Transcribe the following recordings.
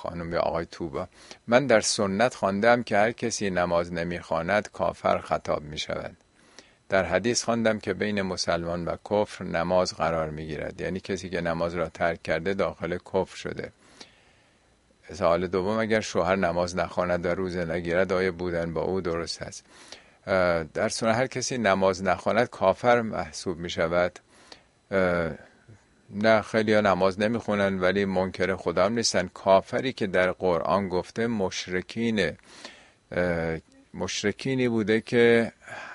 خانم یا آقای توبا، من در سنت خواندم که هر کسی نماز نمیخواند کافر خطاب میشود. در حدیث خواندم که بین مسلمان و کفر نماز قرار میگیرد، یعنی کسی که نماز را ترک کرده داخل کفر شده. سوال دوم، اگر شوهر نماز نخواند و روزه نگیرد آیا بودن با او درست است؟ در سنت هر کسی نماز نخواند کافر محسوب میشود؟ نه، خیلی ها نماز نمیخونن ولی منکر خدا هم نیستن. کافری که در قرآن گفته مشرکینی بوده که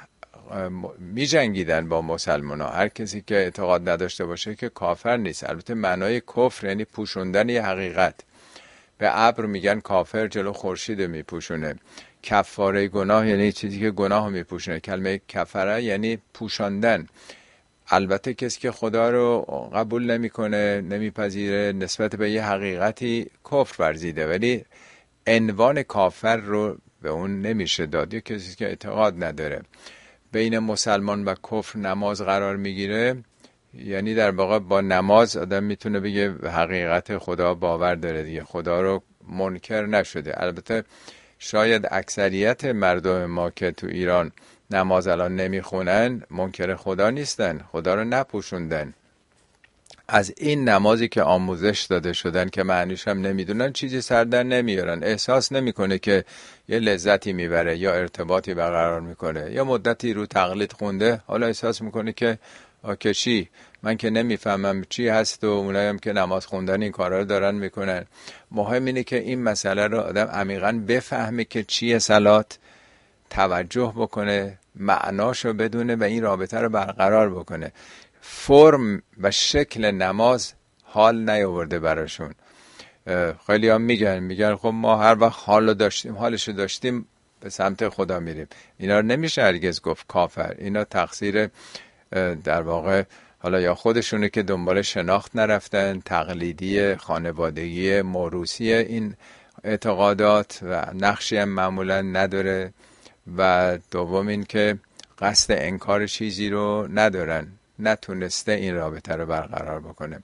می جنگیدن با مسلمان ها. هر کسی که اعتقاد نداشته باشه که کافر نیست. البته معنای کفر یعنی پوشوندن یه حقیقت. به ابر میگن کافر، جلو خورشید میپوشونه. کفاره گناه یعنی چیزی که گناه میپوشونه. کلمه کفره یعنی پوشاندن. البته کسی که خدا رو قبول نمیکنه، نمیپذیره، نسبت به یه حقیقتی کفر ورزیده، ولی عنوان کافر رو به اون نمیشه داد. یه کسی که اعتقاد نداره. بین مسلمان و کفر نماز قرار میگیره، یعنی در واقع با نماز آدم میتونه بگه حقیقت خدا باور داره دیگه، خدا رو منکر نشده. البته شاید اکثریت مردم ما که تو ایران نماز الان نمیخونن منکر خدا نیستن، خدا رو نپوشوندن. از این نمازی که آموزش داده شدن که معنیش هم نمیدونن چیزی سر در نمیارن. احساس نمیکنه که یه لذتی میبره یا ارتباطی برقرار میکنه. یا مدتی رو تقلید خونده، حالا احساس میکنه که چی، من که نمیفهمم چی هست و اونایی که نماز خوندن این کارا رو دارن میکنن. مهم اینه که این مسئله رو آدم عمیقاً بفهمه که چیه صلات، توجه بکنه، معناشو بدونه و این رابطه رو برقرار بکنه. فرم و شکل نماز حال نیاورده براشون. خیلی هم میگن خب ما هر وقت حالشو داشتیم به سمت خدا میریم. اینا رو نمیشه هرگز گفت کافر. اینا تقصیر در واقع حالا یا خودشونه که دنبال شناخت نرفتن، تقلیدی، خانوادگی، موروثی این اعتقادات و نقشی هم معمولا نداره. و دوم این که قصد انکار چیزی رو ندارن، نتونسته این رابطه رو برقرار بکنه.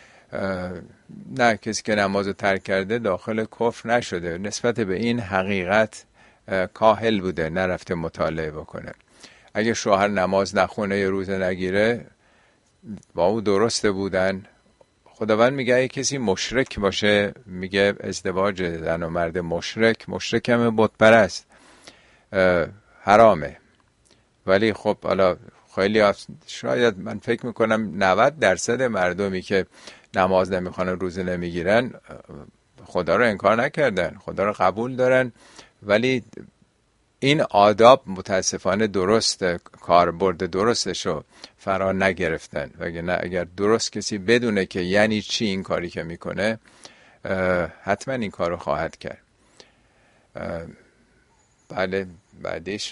نه، کسی که نمازو ترک کرده داخل کفر نشده، نسبت به این حقیقت کاهل بوده، نرفته مطالعه بکنه. اگه شوهر نماز نخونه یا روزه نگیره با او درسته بودن. خداوند میگه اگه کسی مشرک باشه، میگه ازدواج زن و مرد مشرک هم بت پرست، حرامه. ولی خب حالا خیلی شاید من فکر میکنم 90% مردمی که نماز نمیخوانن، روزه نمیگیرن، خدا رو انکار نکردن، خدا رو قبول دارن، ولی این آداب متاسفانه درست کاربرد درستشو فرا نگرفتن. وگرنه اگر درست کسی بدونه که یعنی چی این کاری که میکنه، حتما این کارو خواهد کرد. بله، بعدیش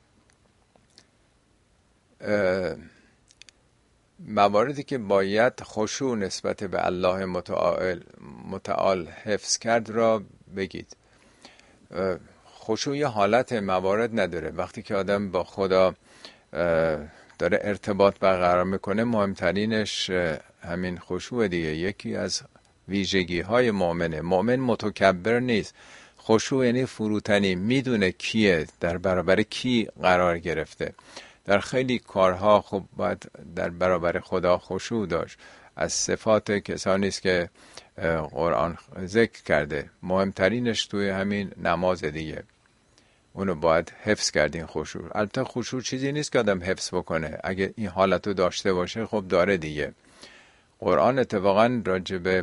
مواردی که باید خشوع نسبت به الله متعال حفظ کرد را بگید. خشوع یه حالت موارد نداره. وقتی که آدم با خدا داره ارتباط برقرار میکنه، مهمترینش همین خشوع دیگه. یکی از ویژگی های مؤمنه. مؤمن متکبر نیست. خشوع یعنی فروتنی، میدونه کیه، در برابر کی قرار گرفته. در خیلی کارها خب باید در برابر خدا خشوع داشت. از صفات کسانی است که قرآن ذکر کرده، مهمترینش توی همین نماز دیگه. اونو باید حفظ کردین خشوع. البته خشوع چیزی نیست که آدم حفظ بکنه. اگه این حالتو داشته باشه خب داره دیگه. قرآن اتفاقا راجع به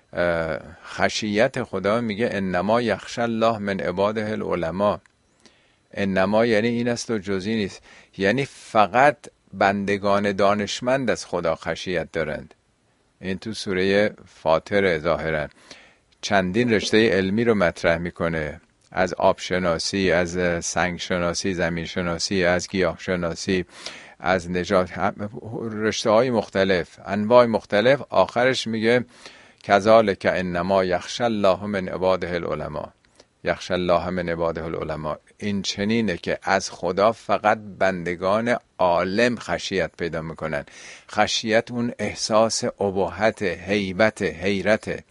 خشیت خدا میگه انما یخشی الله من عباده العلماء. انما یعنی این است و جزئی نیست، یعنی فقط بندگان دانشمند از خدا خشیت دارند. این تو سوره فاطر ظاهرا چندین رشته علمی رو مطرح میکنه، از آب شناسی، از سنگ شناسی، زمین شناسی، از گیاه شناسی، از نجات، رشته های مختلف، انواع مختلف. آخرش میگه کذالک انما یخشی الله من عباده العلماء. یخشی الله من عباده العلماء. این چنینه که از خدا فقط بندگان عالم خشیت پیدا میکنن. خشیت اون احساس اباحت، هیبت، حیرت.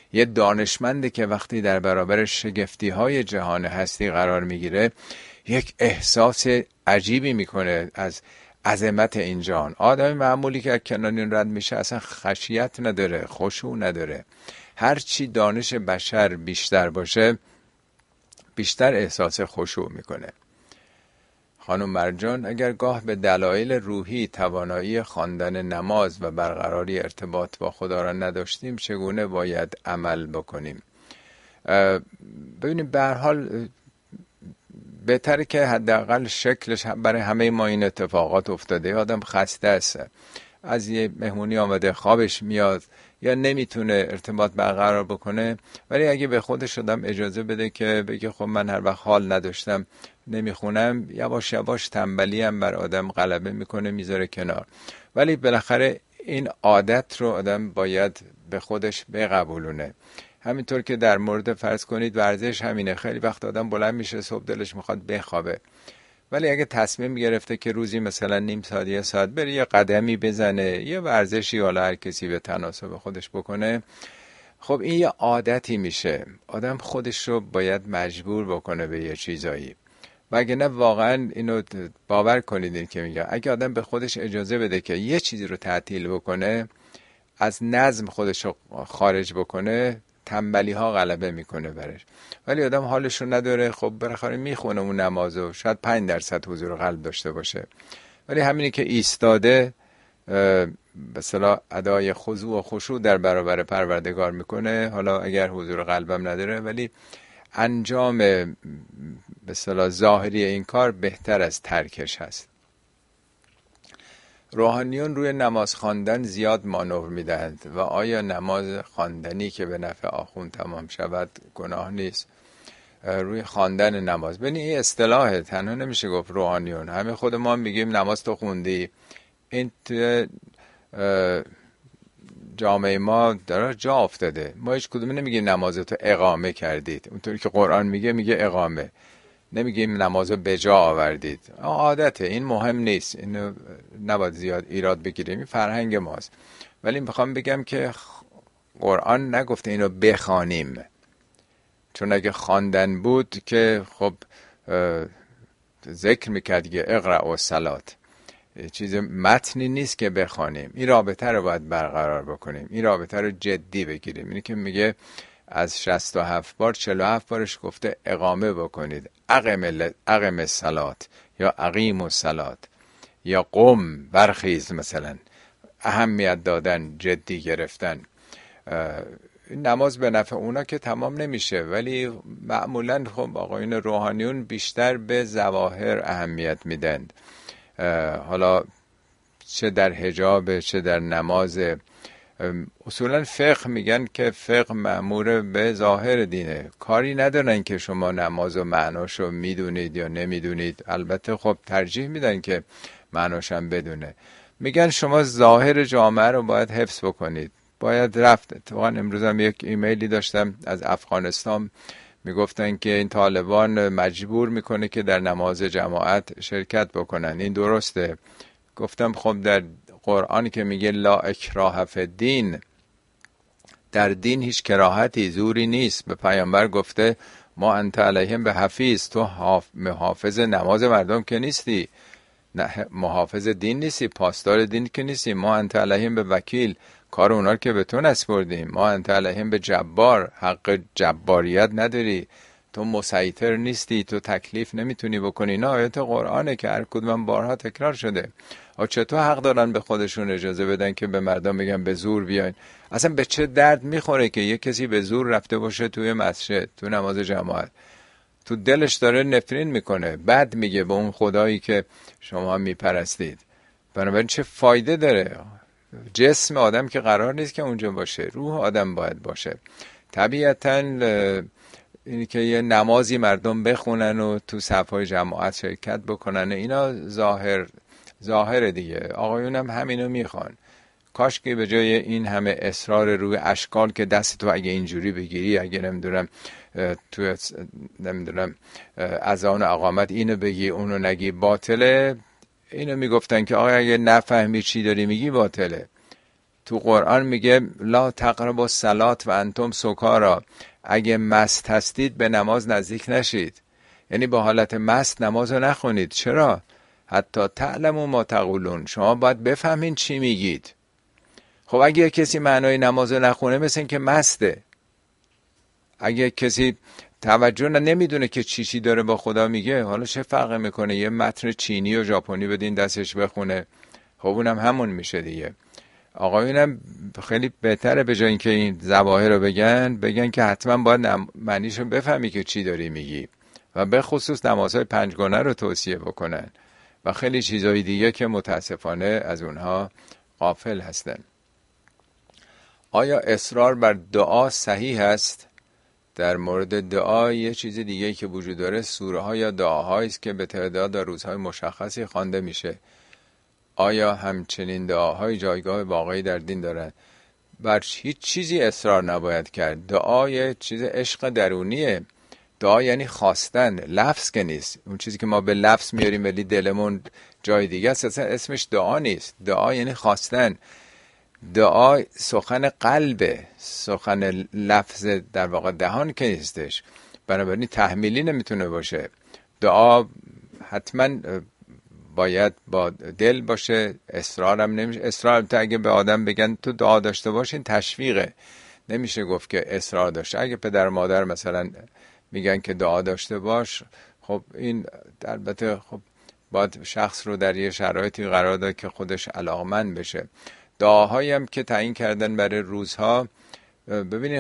یه دانشمندی که وقتی در برابر شگفتی های جهان هستی قرار میگیره یک احساس عجیبی میکنه از عظمت این جهان. آدم معمولی که کنار این رد میشه اصلا خشیت نداره، خشوع نداره. هرچی دانش بشر بیشتر باشه بیشتر احساس خشوع میکنه. خانم مرجان اگر گاه به دلایل روحی توانایی خواندن نماز و برقراری ارتباط با خدا را نداشتیم چگونه باید عمل بکنیم؟ ببینید به هر حال بهتره که حداقل شکلش برای همه ما این اتفاقات افتاده. آدم خسته است، از یه مهمونی آمده خوابش میاد یا نمیتونه ارتباط برقرار بکنه، ولی اگه به خودش آدم اجازه بده که بگه خب من هر وقت حال نداشتم نمیخونم، یواش یواش تنبلی هم بر آدم غلبه میکنه، میذاره کنار. ولی بالاخره این عادت رو آدم باید به خودش بقبولونه. همینطور که در مورد فرض کنید ورزش همینه، خیلی وقت آدم بلند میشه صبح دلش میخواد بخوابه، ولی اگه تصمیم گرفته که روزی مثلا نیم ساعت یه ساعت بره یه قدمی بزنه، یه ورزشی حالا هر کسی به تناسب خودش بکنه، خب این یه عادتی میشه. آدم خودش رو باید مجبور بکنه به یه چیزایی، وگرنه واقعا اینو باور کنید این که میگه اگه آدم به خودش اجازه بده که یه چیزی رو تعطیل بکنه، از نظم خودش رو خارج بکنه، تنبلی ها غلبه میکنه برش. ولی آدم حالش رو نداره، خب بالاخره میخونه اون نمازو، شاید 5% حضور قلب داشته باشه، ولی همینی که ایستاده به اصطلاح ادای خضوع و خشوع در برابر پروردگار میکنه، حالا اگر حضور قلبم نداره ولی انجام به اصطلاح ظاهری این کار بهتر از ترکش هست. روحانیون روی نماز خواندن زیاد مانور میدهند و آیا نماز خواندنی که به نفع آخوند تمام شود گناه نیست؟ روی خواندن نماز، ببین این اصطلاحه، تنها نمیشه گفت روحانیون، همه خود ما میگیم نماز تو خوندی. این جامعه ما داره جا افتاده، ما هیچ کدوم نمیگیم نماز تو اقامه کردید، اونطوری که قرآن میگه اقامه، نمیگیم نمازو به جا آوردید. عادته، این مهم نیست، اینو نباید زیاد ایراد بگیریم، این فرهنگ ماست. ولی میخوام بگم که قرآن نگفته اینو بخوانیم، چون اگه خواندن بود که خب ذکر میکرد که اقرأ و صلات، چیز متنی نیست که بخوانیم. این رابطه رو باید برقرار بکنیم، این رابطه رو جدی بگیریم. اینی که میگه از 67 بار 47 بارش گفته اقامه بکنید، اقم الصلات یا اقیم الصلات یا قم برخیز، مثلا اهمیت دادن، جدی گرفتن. نماز به نفع اونا که تمام نمیشه، ولی معمولا خب آقایون روحانیون بیشتر به ظواهر اهمیت میدن، حالا چه در حجاب چه در نماز. اصولا فقه میگن که فقه مأمور به ظاهر دینه، کاری ندارن که شما نماز و معناشو میدونید یا نمیدونید. البته خب ترجیح میدن که معناشم بدونه. میگن شما ظاهر جامعه رو باید حفظ بکنید، باید رفت. اتفاقا امروز هم یک ایمیلی داشتم از افغانستان، میگفتن که این طالبان مجبور میکنه که در نماز جماعت شرکت بکنن. این درسته؟ گفتم خب در قرآن که میگه لا اکراه فی الدین، در دین هیچ کراهتی، زوری نیست. به پیامبر گفته ما انت علیهم به حفیظ، تو محافظ نماز مردم که نیستی، محافظ دین نیستی، پاسدار دین که نیستی. ما انت علیهم به وکیل، کار اونا که به تو نسپردیم. ما انت علیهم به جبار، حق جباریت نداری، تو مسیطر نیستی، تو تکلیف نمیتونی بکنی. اینا آیات قرآنه که هر کدوم بارها تکرار شده. چطور حق دارن به خودشون اجازه بدن که به مردم بگن به زور بیاین؟ اصلا به چه درد میخوره که یک کسی به زور رفته باشه توی مسجد، تو نماز جماعت، تو دلش داره نفرین میکنه، بد میگه به اون خدایی که شما میپرستید. بنابراین چه فایده داره؟ جسم آدم که قرار نیست که اونجا باشه، روح آدم باید باشه. طبیعتاً اینی که یه نمازی مردم بخونن و تو صفهای جماعت شرکت بکنن، اینا ظاهر دیگه. آقایون هم همینو میخوان. کاش که به جای این همه اصرار روی اشکال که دست تو اگه اینجوری بگیری، اگه نمیدونم اذان اقامت اینو بگی اونو نگی باطله، اینو میگفتن که آقا اگه نفهمی چی داری میگی باطله. تو قرآن میگه لا تقربوا الصلاة و انتم سکارا، اگه مست هستید به نماز نزدیک نشید. یعنی با حالت مست نماز رو نخونید. چرا؟ حتی تعلموا ما تقولون، شما باید بفهمین چی میگید. خب اگه کسی معنای نماز رو نخونه مثل این که مسته. اگه کسی توجه نمیدونه که چی داره با خدا میگه، حالا چه فرق میکنه یه متن چینی و ژاپنی بدین دستش بخونه، خب اونم همون میشه دیگه. آقایونم خیلی بهتره به جای اینکه این ظواهر رو بگن که حتما باید معنیشو بفهمی که چی داری میگی، و به خصوص نمازهای پنجگانه رو توصیه بکنن و خیلی چیزهای دیگه که متاسفانه از اونها غافل هستن. آیا اصرار بر دعا صحیح است؟ در مورد دعا یه چیز دیگه که وجود داره سوره ها یا دعاهایی است که به تعداد و روزهای مشخصی خوانده میشه. آیا همچنین دعاهای جایگاه واقعی در دین دارند؟ بر هیچ چیزی اصرار نباید کرد. دعا یه چیز عشق درونیه. دعا یعنی خواستن، لفظ که نیست. اون چیزی که ما به لفظ میاریم ولی دلمون جای دیگه است، اصلا اسمش دعا نیست. دعا یعنی خواستن. دعا سخن قلبه، سخن لفظ در واقع دهان که نیستش، بنابراین تحمیلی نمیتونه باشه. دعا حتما باید با دل باشه، اصرار هم نمیشه. اصرار اگه به آدم بگن تو دعا داشته باشین تشویقه، نمیشه گفت که اصرار داشته. اگه پدر مادر مثلا میگن که دعا داشته باش، خب این البته خب باید شخص رو در یه شرایطی قرار داد که خودش علاقمند بشه. دعاهایی هم که تعیین کردن برای روزها، ببینید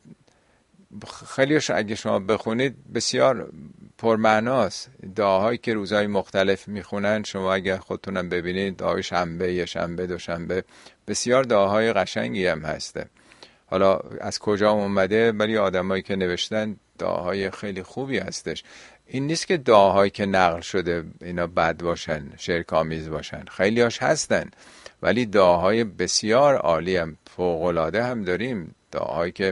خیلیش اگه شما بخونید بسیار پرمعناست. دعاهایی که روزهای مختلف میخونن، شما اگه خودتونم ببینید، دعای شنبه، یه شنبه، دوشنبه، بسیار دعاهای قشنگی هم هسته. حالا از کجا اومده؟ ولی آدمایی که نوشتن دعاهای خیلی خوبی هستش. این نیست که دعاهایی که نقل شده اینا بد باشن، شرک‌آمیز باشن، خیلی هاش هستن، ولی دعاهای بسیار عالی هم، فوق‌العاده هم داریم. دعاهایی که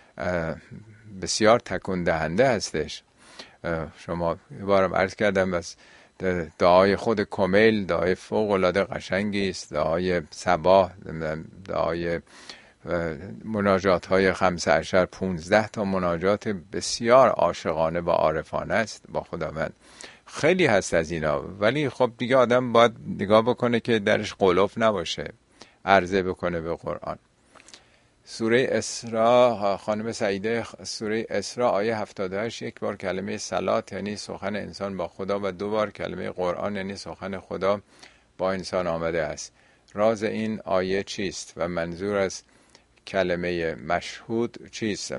بسیار تکون دهنده هستش. شما یه بارم عرض کردم، بس دعای خود کمیل دعای فوق‌العاده قشنگی است. دعای صباح، دعای مناجات های 15 15 تا مناجات بسیار عاشقانه و عارفانه است با خداوند. خیلی هست از اینا، ولی خب دیگه آدم باید نگاه بکنه که درش قلوف نباشه، عرضه بکنه به قرآن. سوره اسراء، خانم سعیده، سوره اسراء آیه 78 یک بار کلمه صلات یعنی سخن انسان با خدا و 2 بار کلمه قرآن یعنی سخن خدا با انسان آمده است. راز این آیه چیست و منظور از کلمه مشهود چیست؟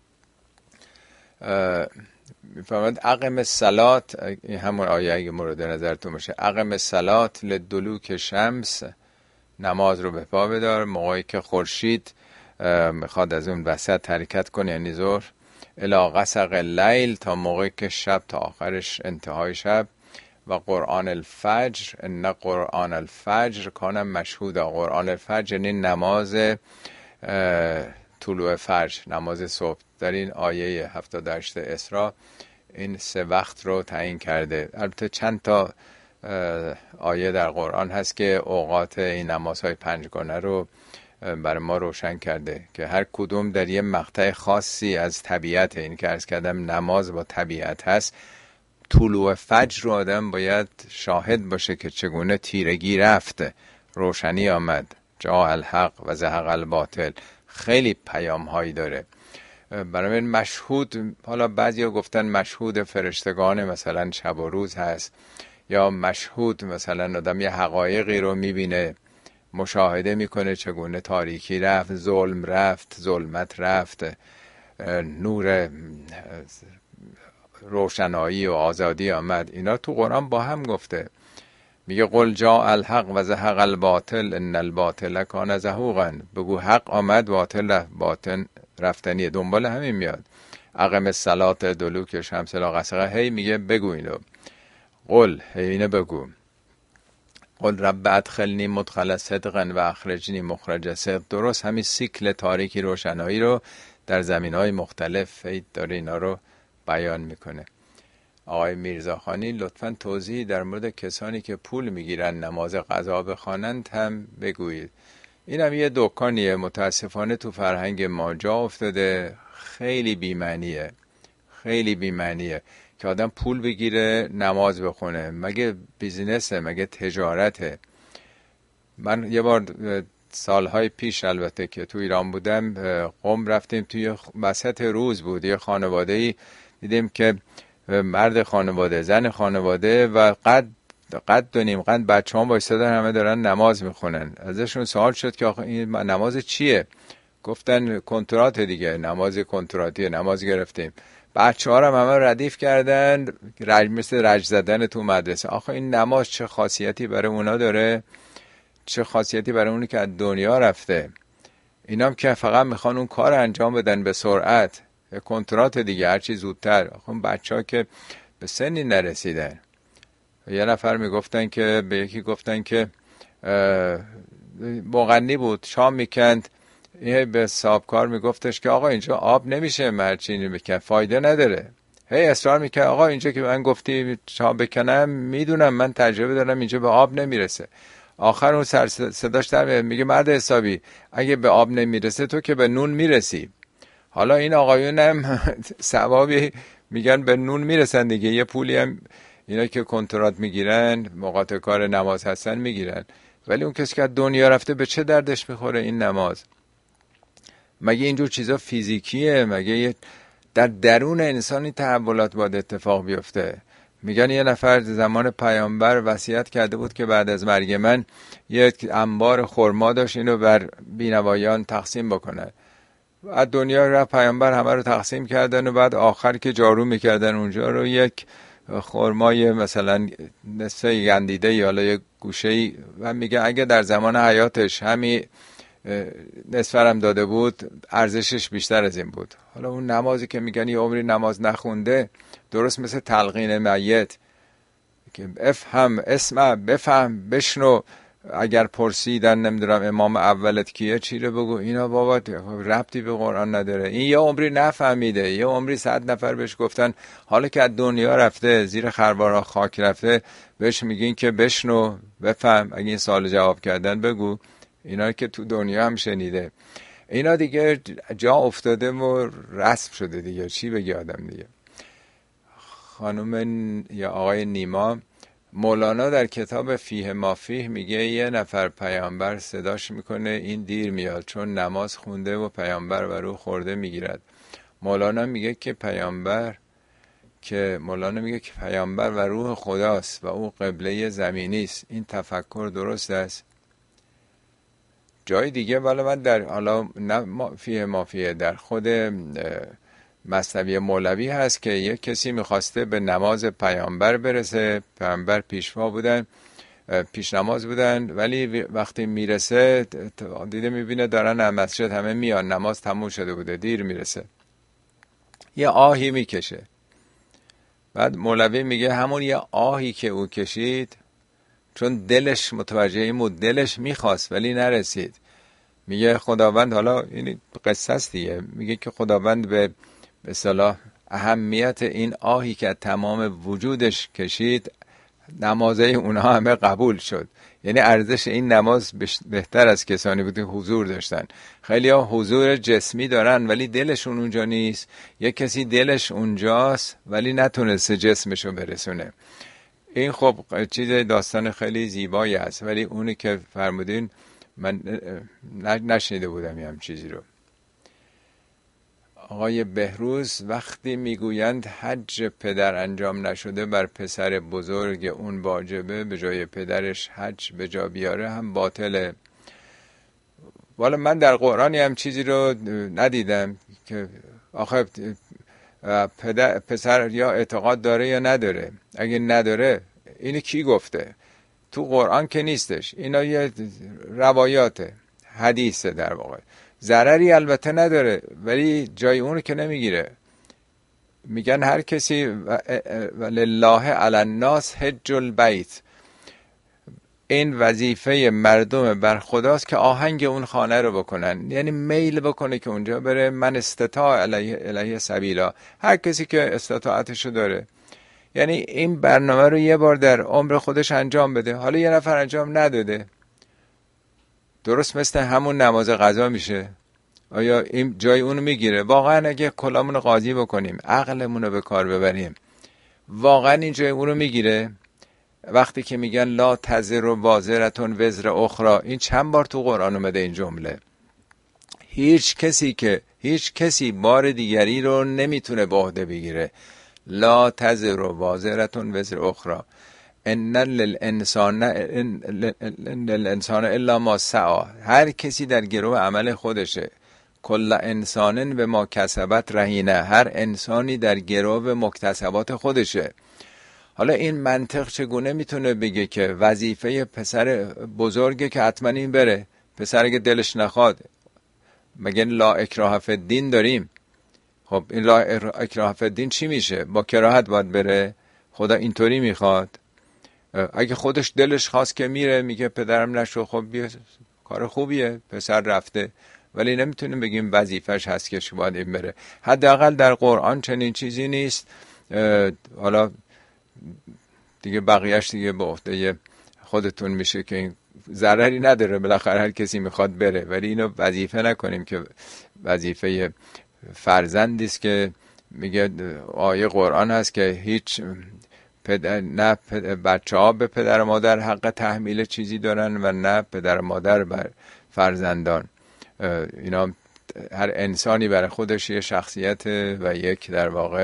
میفهمد اقم الصلات، این همون آیه اگه مورد نظرتون باشه، اقم الصلات لدلوک شمس، نماز رو به پا بدار موقعی که خورشید میخواد از اون وسط حرکت کنه، یعنی ظهر، الی غسق اللیل، تا موقعی که شب تا آخرش انتهای شب، و قرآن الفجر ان قرآن الفجر کان مشهودا. قرآن الفجر یعنی نماز طلوع فجر، نماز صبح. در این آیه 78 اسراء این 3 وقت رو تعیین کرده. البته چند تا آیه در قرآن هست که اوقات این نمازهای پنجگانه رو برای ما روشن کرده که هر کدوم در یه مقطع خاصی از طبیعت. این که عرض کردم نماز با طبیعت هست. طلوع فجر رو آدم باید شاهد باشه که چگونه تیرگی رفت، روشنی آمد، جاء الحق و زهق الباطل. خیلی پیام هایی داره. برای مشهود، حالا بعضیا گفتن مشهود فرشتگان مثلا شب و روز هست، یا مشهود مثلا آدم یه حقایقی رو میبینه، مشاهده میکنه چگونه تاریکی رفت، ظلم رفت، ظلمت رفت، نور روشنایی و آزادی آمد. اینا تو قرآن با هم گفته. میگه قل جاء الحق و زهق الباطل ان الباطل کان زهوقا. بگو حق آمد، باطل رفتنیه، دنبال همین میاد. اقم الصلاة دلوک شمس الی غسقها. هی میگه بگو اینو، قل، هی اینو بگو. قل رب ادخلنی مدخل صدق و اخرجنی مخرج صدق. درست همین سیکل تاریکی روشنایی رو در زمینهای مختلف داره اینا رو بیان میکنه. آقای میرزاخانی لطفاً توضیحی در مورد کسانی که پول میگیرن نماز قضا بخوانند هم بگویید. اینم یه دکانیه متاسفانه تو فرهنگ ما جا افتاده، خیلی بی‌معنیه، خیلی بی‌معنیه که آدم پول بگیره نماز بخونه. مگه بیزینسه؟ مگه تجارته؟ من یه بار سالهای پیش البته که تو ایران بودم، قم رفتیم، توی وسط روز بود، یه خانواده‌ای دیدیم که مرد خانواده، زن خانواده و قد و نیم قد بچه‌ها وایسادن، همه دارن نماز میخونن. ازشون سوال شد که آخه این نماز چیه؟ گفتن کنترات دیگه، نماز کنتراتیه، نماز گرفتیم. بچه‌ها رو همه ردیف کردن، مثل رج زدن تو مدرسه. آخه این نماز چه خاصیتی برای اونا داره؟ چه خاصیتی برای اونی که از دنیا رفته؟ اینام که فقط میخوان اون کار انجام بدن به سرعت، کنترات دیگه، هرچی زودتر. آخه بچه‌ها که به سنی نرسیدن. یه نفر میگفتن که به یکی گفتن که مغنی بود، شام میکند، یه به صاحبکار میگفتش که آقا اینجا آب نمیشه مرچینی بکن، فایده نداره. هی اصرار میکنه آقا اینجا که من گفتی شام بکنم، میدونم من تجربه دارم اینجا به آب نمیرسه. آخر اون صداش در میگه مرد حسابی، اگه به آب نمیرسه تو که به نون میرسی. حالا این آقایونم ثوابی میگن به نون میرسن دیگه، یه پولی هم اینا که کنترات میگیرن، مقاطع کار نماز هستن میگیرن. ولی اون کسی که از دنیا رفته به چه دردش میخوره این نماز؟ مگه اینجور چیزا فیزیکیه؟ مگه در درون انسانی تحولات باید اتفاق بیفته؟ میگن یه نفر زمان پیامبر وصیت کرده بود که بعد از مرگ من یک انبار خرما داشت، اینو بر بینوایان تقسیم بکنه. از دنیا رفت، پیامبر همه رو تقسیم کردن و بعد آخر که جارو میکردن اونجا رو، یک خرمای مثلا نصفه گندیده یا یک گوشه‌ای، و میگه اگه در زمان حیاتش همین نصفرم داده بود ارزشش بیشتر از این بود. حالا اون نمازی که میگن یه عمری نماز نخونده، درست مثل تلقین میت که افهم اسمع، بفهم بشنو، اگر پرسیدن نمیدونم امام اولت کیه چی رو بگو، اینا بابا ربطی به قرآن نداره. این یه عمری نفهمیده، یه عمری 100 نفر بهش گفتن، حالا که از دنیا رفته، زیر خروارها خاک رفته، بهش میگین که بشنو بفهم، اگه این سوال جواب کردن بگو. اینا که تو دنیا هم شنیده، اینا دیگه جا افتاده و رسم شده دیگه، چی بگی آدم دیگه. خانم یا آقای نیما، مولانا در کتاب فیه ما فیه میگه یه نفر پیامبر صداش میکنه این دیر میاد چون نماز خونده و پیامبر و روح خورده میگیرد. مولانا میگه که پیامبر و روح خداست و او قبله زمینی است. این تفکر درست است؟ جای دیگه ولی من در حالا نه فیه ما فیه، در خود مثنوی مولوی هست که یک کسی میخواسته به نماز پیامبر برسه، پیامبر پیشوا بودن، پیش نماز بودن، ولی وقتی میرسه دیده میبینه دارن از مسجد همه میان، نماز تموم شده بوده، دیر میرسه، یه آهی میکشه. بعد مولوی میگه همون یه آهی که او کشید، چون دلش متوجه این بود، دلش میخواست ولی نرسید. میگه خداوند، حالا این قصه است دیگه، میگه که خداوند به اصطلاح اهمیت این آهی که تمام وجودش کشید، نمازه اونها همه قبول شد. یعنی ارزش این نماز بهتر از کسانی بود که حضور داشتن. خیلی ها حضور جسمی دارن ولی دلشون اونجا نیست. یک کسی دلش اونجاست ولی نتونسته جسمشو برسونه. این خب چیز داستان خیلی زیبایی است، ولی اونی که فرمودین من نشنیده بودم هم چیزی رو. آقای بهروز، وقتی میگویند حج پدر انجام نشده بر پسر بزرگ اون واجبه، به جای پدرش حج به جا بیاره هم باطله. والا من در قرآنی هم چیزی رو ندیدم که آخه پسر یا اعتقاد داره یا نداره. اگه نداره اینو کی گفته؟ تو قرآن که نیستش، اینا یه روایاته، حدیثه در واقع. ضرری البته نداره ولی جای اون رو که نمیگیره. میگن هر کسی ولله علی الناس حج البیت، این وظیفه مردم بر خداست که آهنگ اون خانه رو بکنن، یعنی میل بکنه که اونجا بره. من استطاع الیه سبیلا، هر کسی که استطاعتشو داره. یعنی این برنامه رو یه بار در عمر خودش انجام بده. حالا یه نفر انجام نداده، درست مثل همون نماز قضا میشه. آیا این جای اونو میگیره؟ واقعا اگه کلامون رو قاضی بکنیم، عقلمون رو به کار ببریم، واقعا این جای اونو میگیره؟ وقتی که میگن لا تزر و وازرتون وزر اخرى، این چند بار تو قرآن اومده این جمله؟ هیچ کسی بار دیگری رو نمیتونه به عهده بگیره. لا تزر و وازرتون وزر اخرى ان للانسان الا ما سعی. هر کسی در گرو عمل خودشه. کل انسان به ما کسبت رهینه. هر انسانی در گرو مکتسبات خودشه. حالا این منطق چگونه میتونه بگه که وظیفه پسر بزرگه که حتما این بره؟ پسر اگه دلش نخواد، مگه لا اکراه فی الدین داریم؟ خب این لا اکراه فی الدین چی میشه؟ با کراهت باید بره؟ خدا اینطوری میخواد؟ اگه خودش دلش خواست که میره، میگه پدرم نشو، خب بیا، کار خوبیه، پسر رفته. ولی نمیتونیم بگیم وظیفش هست که باید این بره. حداقل در قرآن چنین چیزی نیست. حالا دیگه بقیهش دیگه به عهده خودتون میشه که این ضرری نداره، بالاخره هر کسی میخواد بره. ولی اینو وظیفه نکنیم که وظیفه فرزندی است که میگه آیه قرآن هست که هیچ نه بچه ها به پدر و مادر حق تحمیل چیزی دارن و نه پدر و مادر بر فرزندان. اینا هر انسانی برای خودش یه شخصیت و یک در واقع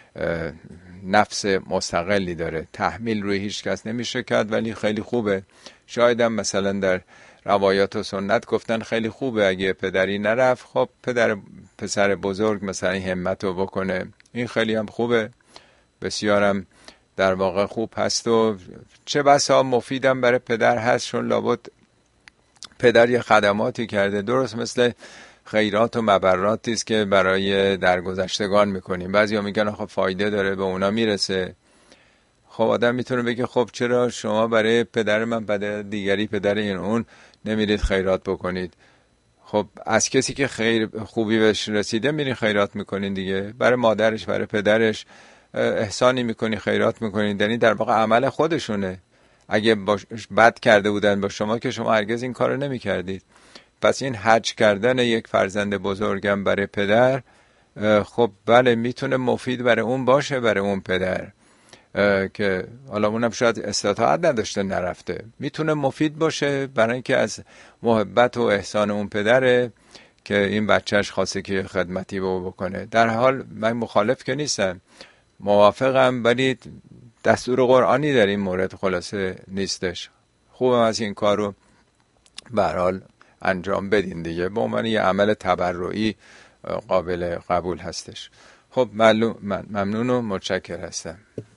نفس مستقلی داره. تحمیل روی هیچ کس نمیشه کرد، ولی خیلی خوبه. شاید هم مثلا در روایات و سنت گفتن خیلی خوبه اگه پدری نرفت، خب پسر بزرگ مثلا همت رو بکنه. این خیلی هم خوبه، بسیارم در واقع خوب هست و چه بسا مفیدم برای پدر هست، چون لابد پدر یه خدماتی کرده. درست مثل خیرات و مبراتی است که برای درگذشتگان میکنیم. بعضیا میگن خب فایده داره، به اونا میرسه. خب آدم میتونه بگه خب چرا شما برای پدر من، پدر دیگری، پدر این اون نمیرید خیرات بکنید؟ خب از کسی که خیر خوبی بهش رسیده میرین خیرات میکنین دیگه. برای مادرش، برای پدرش احسانی میکنی، خیرات میکنین، یعنی در واقع عمل خودشونه. اگه بد کرده بودن با شما که شما هرگز این کارو نمیکردید. پس این حج کردن یک فرزند بزرگم برای پدر، خب بله میتونه مفید برای اون باشه، برای اون پدر که حالا اونم شاید استطاعت نداشته نرفته، میتونه مفید باشه برای اینکه از محبت و احسان اون پدره که این بچهش خواسته که خدمتی بکنه. در حال من مخالف که نیستم، موافقم، ولی دستور قرآنی در این مورد خلاصه نیستش. خوبم از این کار رو به هر حال انجام بدین دیگه، به عنوان یه عمل تبرعی قابل قبول هستش. خب ممنون و متشکر هستم.